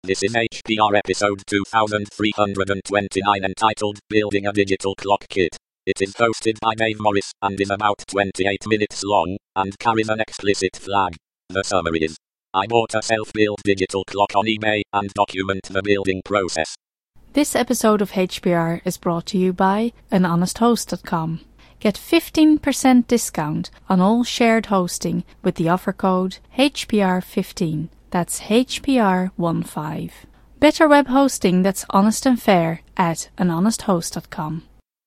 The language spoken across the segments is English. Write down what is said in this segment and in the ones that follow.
This is HPR episode 2329 entitled Building a Digital Clock Kit. It is hosted by Dave Morris and is about 28 minutes long and carries an explicit flag. The summary is: I bought a self-built digital clock on eBay and document the building process. This episode of HPR is brought to you by anhonesthost.com. Get 15% discount on all shared hosting with the offer code HPR15. That's HPR15. Better web hosting that's honest and fair at anhonesthost.com.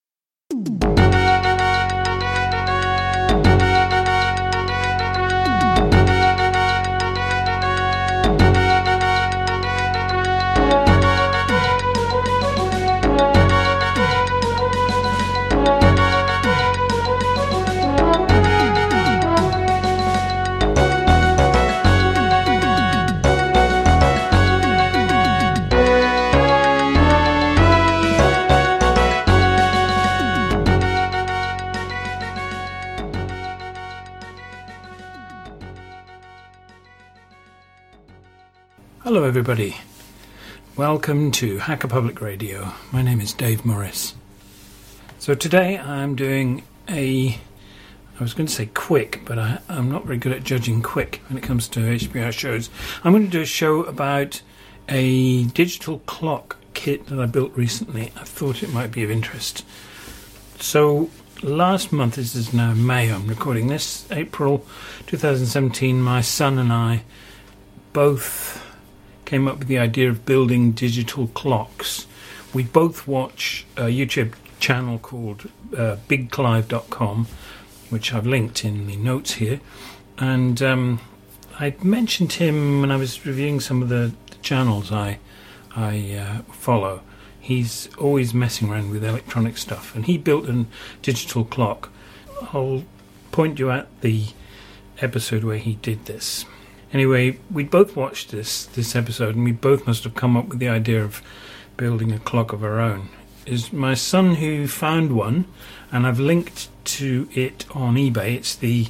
Hello everybody, welcome to Hacker Public Radio. My name is Dave Morris. So today I'm doing I was going to say quick, but I'm not very good at judging quick when it comes to HPR shows. I'm going to do a show about a digital clock kit that I built recently. I thought it might be of interest. So last month, this is now May, I'm recording this, April 2017, my son and I both came up with the idea of building digital clocks. We both watch a YouTube channel called bigclive.com, which I've linked in the notes here. And I mentioned him when I was reviewing some of the channels I follow. He's always messing around with electronic stuff, and he built a digital clock. I'll point you at the episode where he did this. Anyway, we both watched this episode, and we both must have come up with the idea of building a clock of our own. It's my son who found one, and I've linked to it on eBay. It's the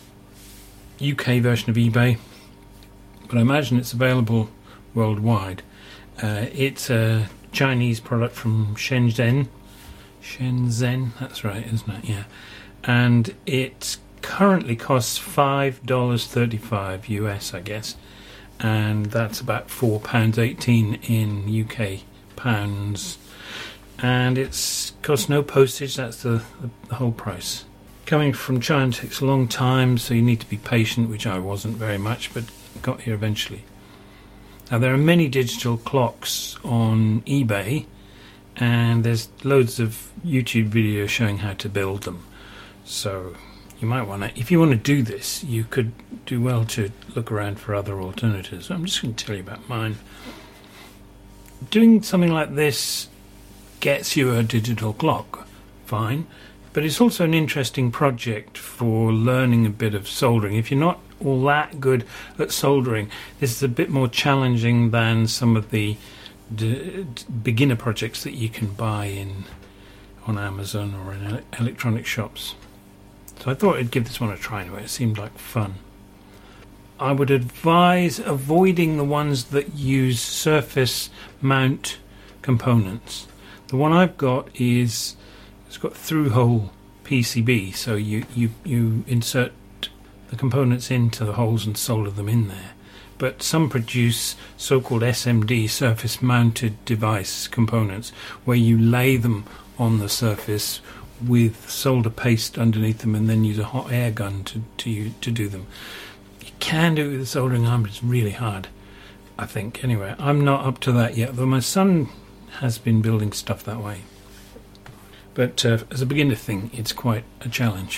UK version of eBay, but I imagine it's available worldwide. It's a Chinese product from Shenzhen, that's right, isn't it? Yeah. And it currently costs $5.35 US, I guess, and that's about £4.18 in UK pounds, and it's costs no postage. That's the whole price. Coming from China takes a long time, so you need to be patient, which I wasn't very much, but got here eventually. Now there are many digital clocks on eBay, and there's loads of YouTube videos showing how to build them, so you might want to, if you want to do this, you could do well to look around for other alternatives. I'm just going to tell you about mine. Doing something like this gets you a digital clock, fine, but it's also an interesting project for learning a bit of soldering. If you're not all that good at soldering, this is a bit more challenging than some of the beginner projects that you can buy on Amazon or in electronic shops. So I thought I'd give this one a try anyway. It seemed like fun. I would advise avoiding the ones that use surface mount components. The one I've got it's got through-hole PCB, so you insert the components into the holes and solder them in there. But some produce so-called SMD, surface-mounted device components, where you lay them on the surface with solder paste underneath them and then use a hot air gun to do them. You can do it with a soldering iron, but it's really hard, I think. Anyway, I'm not up to that yet, though my son has been building stuff that way. But as a beginner thing, it's quite a challenge.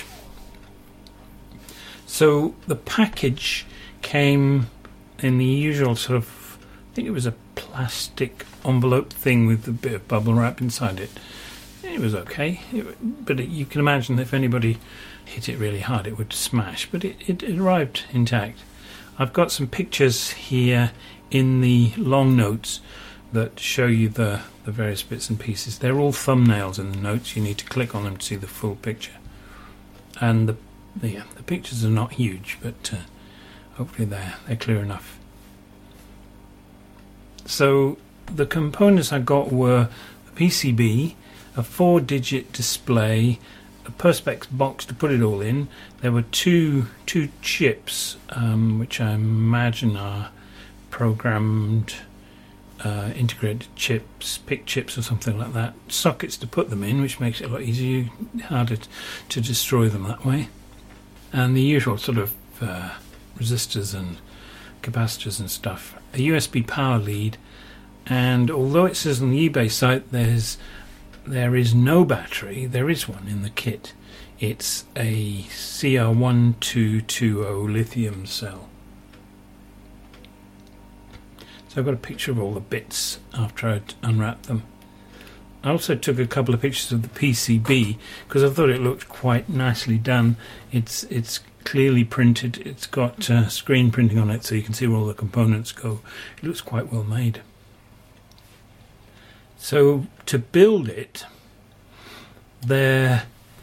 So the package came in the usual sort of, I think it was a plastic envelope thing with a bit of bubble wrap inside it. It was okay, but you can imagine that if anybody hit it really hard, it would smash. But it arrived intact. I've got some pictures here in the long notes that show you the various bits and pieces. They're all thumbnails in the notes. You need to click on them to see the full picture. And the pictures are not huge, but hopefully they're clear enough. So the components I got were a PCB, a 4-digit display, a Perspex box to put it all in. There were two chips, which I imagine are programmed integrated chips, PIC chips or something like that. Sockets to put them in, which makes it a lot easier, harder to destroy them that way. And the usual sort of resistors and capacitors and stuff. A USB power lead, and although it says on the eBay site there is no battery, there is one in the kit. It's a CR1220 lithium cell. So I've got a picture of all the bits after I'd unwrapped them. I also took a couple of pictures of the PCB because I thought it looked quite nicely done. It's clearly printed. It's got screen printing on it, so you can see where all the components go. It looks quite well made. So to build it, there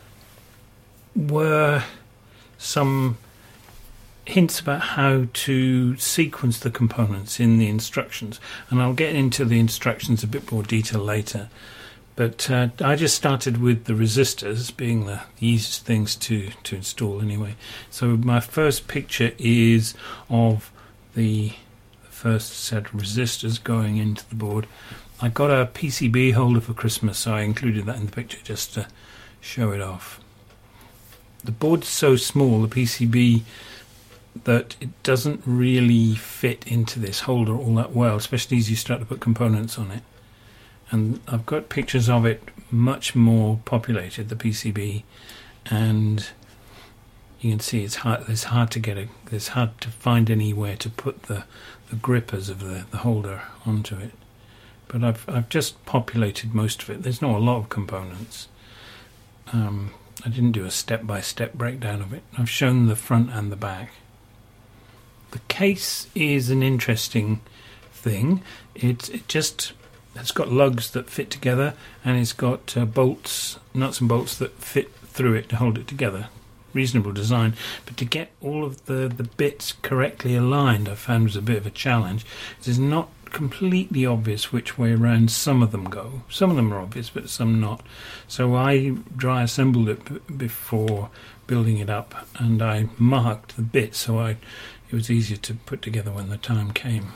were some hints about how to sequence the components in the instructions, and I'll get into the instructions a bit more detail later. But I just started with the resistors, being the easiest things to install anyway. So my first picture is of the first set of resistors going into the board. I got a PCB holder for Christmas, so I included that in the picture just to show it off. The board's so small, the PCB, that it doesn't really fit into this holder all that well, especially as you start to put components on it. And I've got pictures of it much more populated, the PCB, and you can see it's hard to find anywhere to put the grippers of the holder onto it. But I've just populated most of it. There's not a lot of components. I didn't do a step-by-step breakdown of it. I've shown the front and the back. The case is an interesting thing. It's got lugs that fit together, and it's got bolts, nuts and bolts that fit through it to hold it together. Reasonable design, but to get all of the bits correctly aligned I found was a bit of a challenge. It's not completely obvious which way around some of them go. Some of them are obvious, but some not. So I dry assembled it before building it up, and I marked the bits so it was easier to put together when the time came.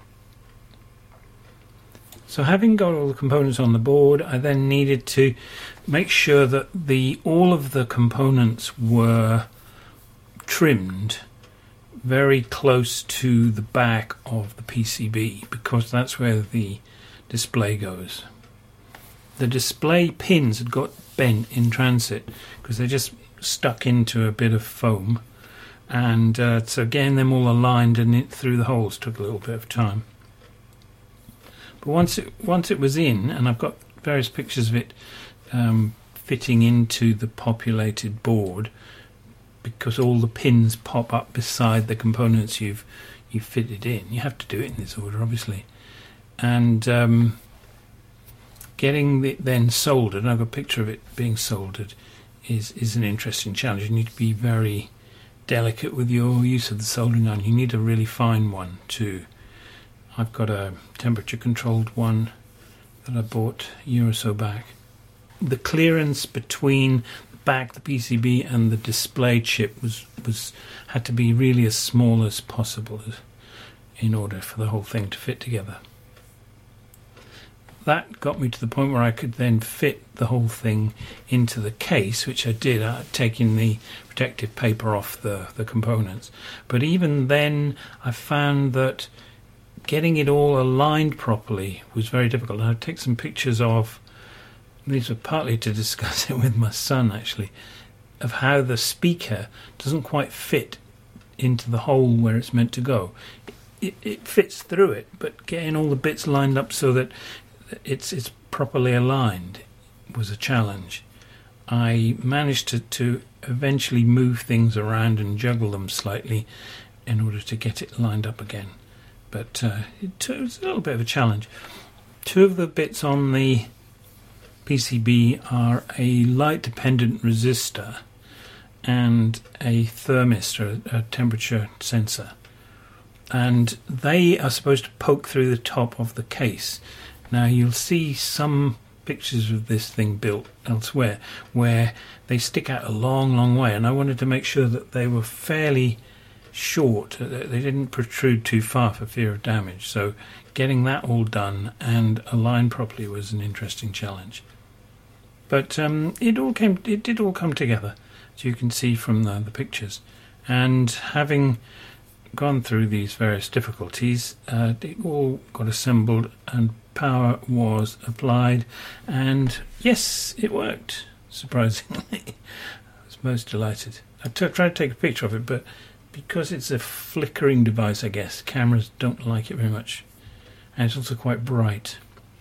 So having got all the components on the board, I then needed to make sure that all of the components were trimmed very close to the back of the PCB, because that's where the display goes. The display pins had got bent in transit because they just stuck into a bit of foam, and so getting them all aligned and through the holes took a little bit of time. But once it was in, and I've got various pictures of it fitting into the populated board, because all the pins pop up beside the components you've fitted in. You have to do it in this order, obviously. And getting it then soldered, and I've got a picture of it being soldered, is an interesting challenge. You need to be very delicate with your use of the soldering iron. You need a really fine one too. I've got a temperature controlled one that I bought a year or so back. The clearance between the back, the PCB, and the display chip had to be really as small as possible in order for the whole thing to fit together. That got me to the point where I could then fit the whole thing into the case, which I did, taking the protective paper off the components. But even then, I found that getting it all aligned properly was very difficult. And I'll take some pictures of, these were partly to discuss it with my son actually, of how the speaker doesn't quite fit into the hole where it's meant to go. It fits through it, but getting all the bits lined up so that it's properly aligned was a challenge. I managed to eventually move things around and juggle them slightly in order to get it lined up again. But it was a little bit of a challenge. Two of the bits on the PCB are a light-dependent resistor and a thermistor, a temperature sensor. and they are supposed to poke through the top of the case. Now you'll see some pictures of this thing built elsewhere where they stick out a long way, and I wanted to make sure that they were fairly short. They didn't protrude too far for fear of damage, so getting that all done and aligned properly was an interesting challenge. But it did all come together, as you can see from the pictures. And having gone through these various difficulties, it all got assembled and power was applied, and yes, it worked, surprisingly. I was most delighted. I tried to take a picture of it, but because it's a flickering device, I guess, cameras don't like it very much. And it's also quite bright.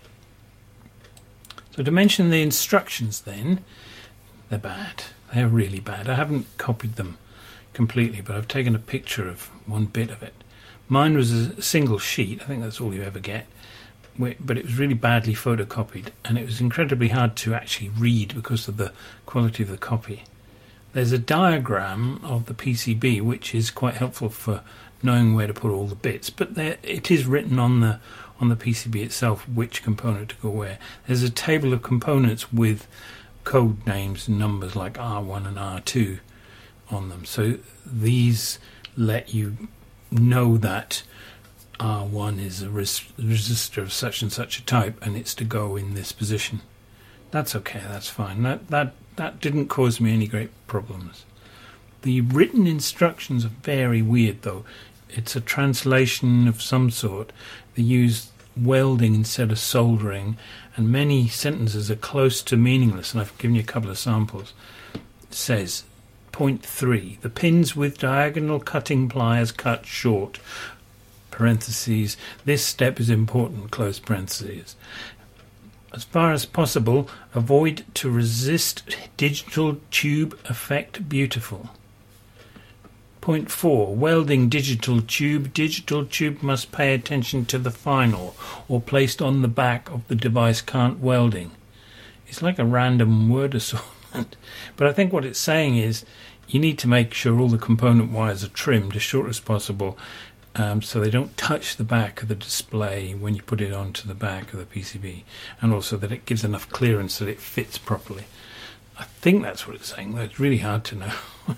So to mention the instructions then, they're bad. They're really bad. I haven't copied them completely, but I've taken a picture of one bit of it. Mine was a single sheet. I think that's all you ever get. But it was really badly photocopied, and it was incredibly hard to actually read because of the quality of the copy. There's a diagram of the PCB which is quite helpful for knowing where to put all the bits, but it is written on the PCB itself which component to go where. There's a table of components with code names and numbers like R1 and R2 on them, so these let you know that R1 is a resistor of such and such a type, and it's to go in this position. That's okay, that's fine. That didn't cause me any great problems. The written instructions are very weird, though. It's a translation of some sort. They use welding instead of soldering, and many sentences are close to meaningless, and I've given you a couple of samples. It says, point 3, the pins with diagonal cutting pliers cut short. Parentheses, this step is important, close parentheses. As far as possible, avoid to resist digital tube effect beautiful. Point 4, welding digital tube. Digital tube must pay attention to the final or placed on the back of the device can't welding. It's like a random word assortment. But I think what it's saying is you need to make sure all the component wires are trimmed as short as possible, so they don't touch the back of the display when you put it onto the back of the PCB, and also that it gives enough clearance that it fits properly. I think that's what it's saying, though it's really hard to know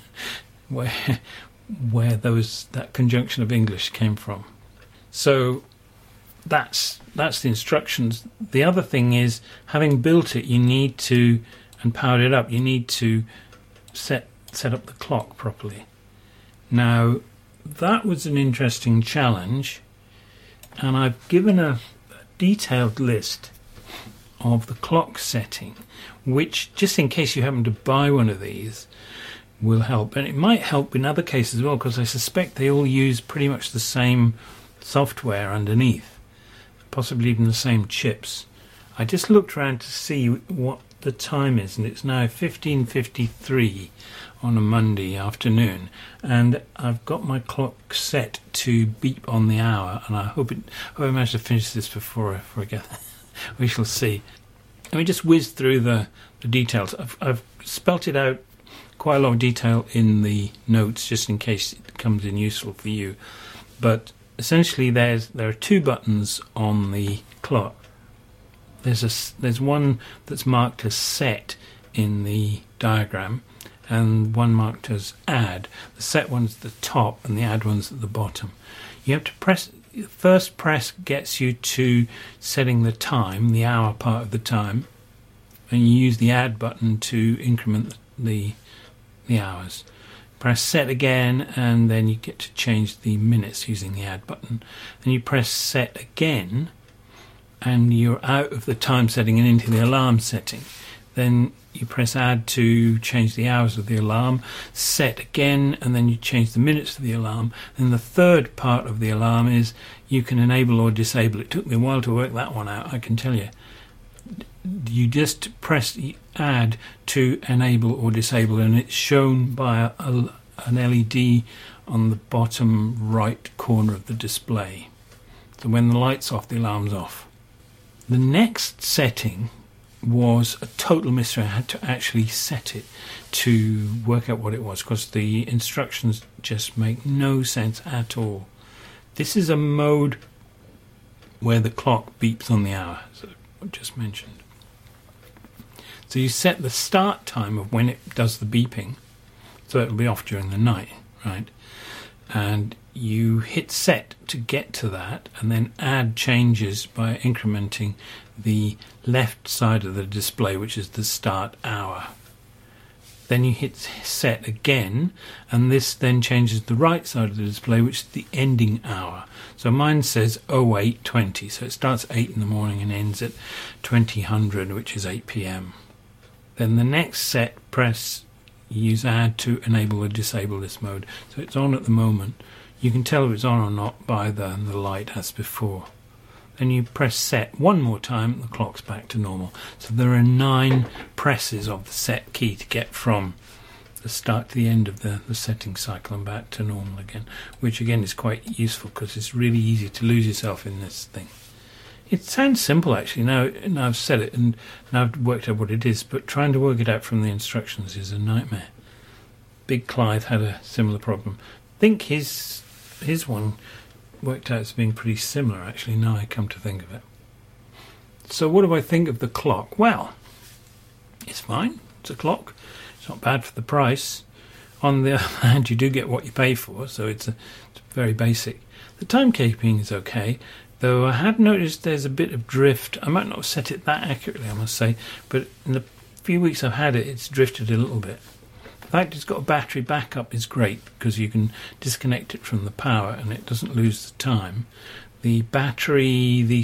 where that conjunction of English came from. So that's the instructions. The other thing is, having built it, you need to, and powered it up, you need to set up the clock properly. Now, that was an interesting challenge, and I've given a detailed list of the clock setting, which, just in case you happen to buy one of these, will help. And it might help in other cases as well, because I suspect they all use pretty much the same software underneath, possibly even the same chips. I just looked around to see what the time is, and it's now 15:53 on a Monday afternoon, and I've got my clock set to beep on the hour, and I hope I manage to finish this before I get there. We shall see. Let me just whiz through the details. I've spelt it out quite a lot of detail in the notes, just in case it comes in useful for you. But essentially, there are two buttons on the clock. There's one that's marked as set in the diagram, and one marked as add. The set one's at the top and the add one's at the bottom. You have to press, first press gets you to setting the time, the hour part of the time, and you use the add button to increment the hours. Press set again, and then you get to change the minutes using the add button. Then you press set again, and you're out of the time setting and into the alarm setting. Then you press add to change the hours of the alarm, set again, and then you change the minutes of the alarm. Then the third part of the alarm is you can enable or disable. It took me a while to work that one out, I can tell you. You just press add to enable or disable, and it's shown by an LED on the bottom right corner of the display. So when the light's off, the alarm's off. The next setting was a total mystery. I had to actually set it to work out what it was, because the instructions just make no sense at all. This is a mode where the clock beeps on the hour, as I just mentioned. So you set the start time of when it does the beeping, so it'll be off during the night, right? And you hit set to get to that, and then add changes by incrementing the left side of the display, which is the start hour. Then you hit set again, and this then changes the right side of the display, which is the ending hour. So mine says 08:20, so it starts at 8 in the morning and ends at 2000, which is 8 p.m. Then the next set, use add to enable or disable this mode. So it's on at the moment. You can tell if it's on or not by the light as before. Then you press set one more time and the clock's back to normal. So there are 9 presses of the set key to get from the start to the end of the setting cycle and back to normal again, which again is quite useful because it's really easy to lose yourself in this thing. It sounds simple actually, now I've said it and now I've worked out what it is, but trying to work it out from the instructions is a nightmare. Big Clive had a similar problem. I think his one worked out as being pretty similar actually, now I come to think of it. So what do I think of the clock? Well, it's fine, it's a clock, it's not bad for the price. On the other hand, you do get what you pay for, so it's very basic. The timekeeping is okay, though I have noticed there's a bit of drift. I might not have set it that accurately, I must say, but in the few weeks I've had it, it's drifted a little bit. The fact it's got a battery backup is great because you can disconnect it from the power and it doesn't lose the time. The battery, the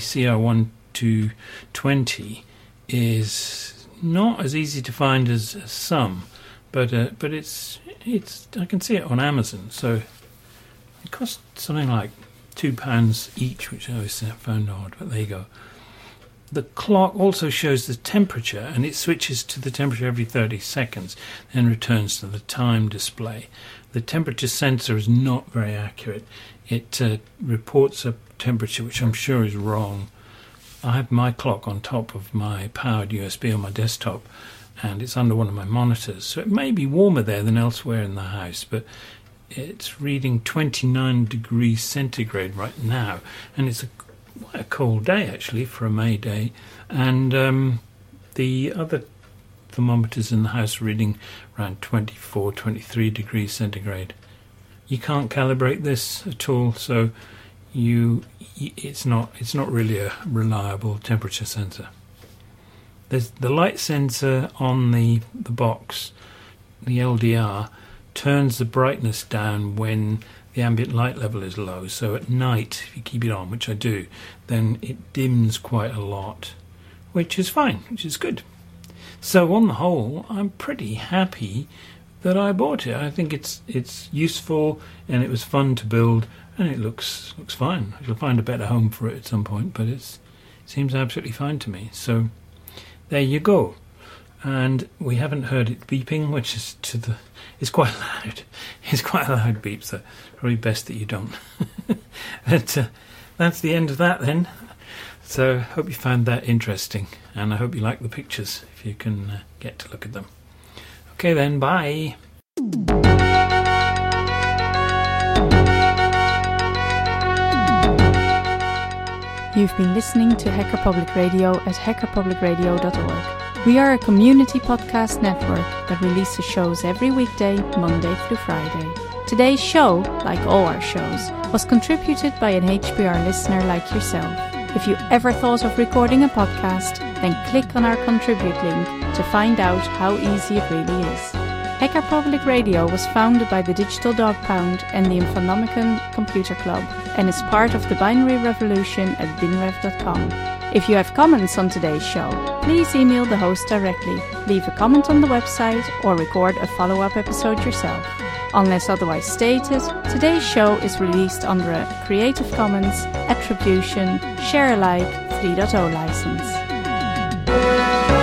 CR1220, is not as easy to find as some, but it's I can see it on Amazon, so it costs something like £2 each, which I always found odd, but there you go. The clock also shows the temperature, and it switches to the temperature every 30 seconds, then returns to the time display. The temperature sensor is not very accurate. It reports a temperature which I'm sure is wrong. I have my clock on top of my powered USB on my desktop, and it's under one of my monitors, so it may be warmer there than elsewhere in the house, but it's reading 29 degrees centigrade right now, and it's quite a cold day actually for a May day, and the other thermometers in the house are reading around 24, 23 degrees centigrade. You can't calibrate this at all, so it's not really a reliable temperature sensor. There's the light sensor on the box, the LDR, turns the brightness down when the ambient light level is low, so at night, if you keep it on, which I do, then it dims quite a lot, which is fine, which is good. So on the whole, I'm pretty happy that I bought it. I think it's useful and it was fun to build, and it looks fine. I shall find a better home for it at some point, but it seems absolutely fine to me. So there you go. And we haven't heard it beeping, which is it's quite loud. It's quite a loud beep, so probably best that you don't. But that's the end of that then. So hope you found that interesting, and I hope you like the pictures if you can get to look at them. Okay then, bye. You've been listening to Hacker Public Radio at hackerpublicradio.org. We are a community podcast network that releases shows every weekday, Monday through Friday. Today's show, like all our shows, was contributed by an HPR listener like yourself. If you ever thought of recording a podcast, then click on our contribute link to find out how easy it really is. Hacker Public Radio was founded by the Digital Dog Pound and the Infonomicon Computer Club and is part of the binary revolution at binrev.com. If you have comments on today's show, please email the host directly, leave a comment on the website, or record a follow-up episode yourself. Unless otherwise stated, today's show is released under a Creative Commons Attribution Share Alike 3.0 license.